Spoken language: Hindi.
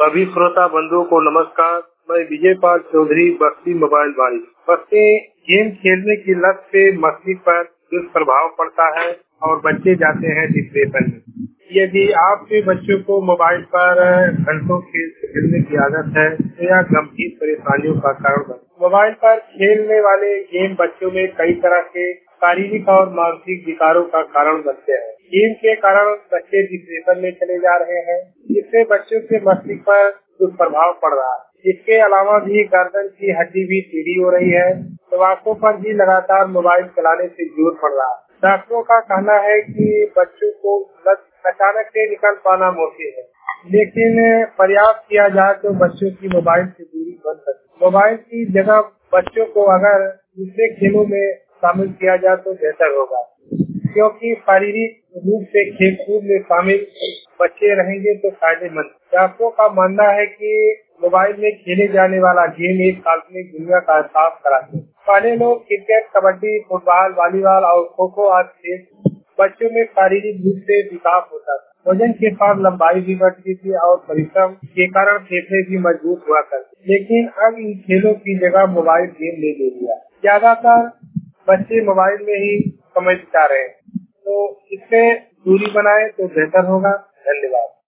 सभी श्रोता बंधुओं को नमस्कार। मैं विजय पाल चौधरी, बस्ती मोबाइल बाड़ी। बस्ती गेम खेलने की लत से मस्तिष्क पर दुष्प्रभाव पड़ता है और बच्चे जाते हैं डिप्रेशन में। यदि आपके बच्चों को मोबाइल पर घंटों खेलने की आदत है तो यह गंभीर परेशानियों का कारण बनता है। मोबाइल पर खेलने वाले गेम बच्चों में कई तरह के शारीरिक और मानसिक विकारों का कारण बनते हैं। गेम के कारण बच्चे डिप्रेशन में चले जा रहे हैं, जिससे बच्चों के मस्तिष्क पर दुष्प्रभाव पड़ रहा है। इसके अलावा भी गर्दन की हड्डी भी टेढ़ी हो रही है, तो आंखों पर भी लगातार मोबाइल चलाने से जोर पड़ रहा है। डॉक्टरों का कहना है कि बच्चों को लत अचानक से निकल पाना मुश्किल है, लेकिन प्रयास किया जाए तो बच्चों की मोबाइल से दूरी बन सकती है। मोबाइल की जगह बच्चों को अगर दूसरे खेलों में शामिल किया जाए तो बेहतर होगा, क्योंकि शारीरिक रूप से खेल कूद में शामिल बच्चे रहेंगे तो फायदेमंद। डॉक्टरों का मानना है कि मोबाइल में खेले जाने वाला गेम एक काल्पनिक दुनिया का एहसास कराते हैं। पहले लोग क्रिकेट, कबड्डी, फुटबॉल, वॉलीबॉल और खो खो आदि खेल बच्चों में शारीरिक रूप से विकास होता था। वजन के साथ लंबाई भी बढ़ती थी और परिश्रम के कारण फेफड़े भी मजबूत हुआ करते। लेकिन अब इन खेलों की जगह मोबाइल गेम ले लिया। ज्यादातर बच्चे मोबाइल में ही समय बिता रहे हैं, तो इससे दूरी बनाए तो बेहतर होगा। धन्यवाद।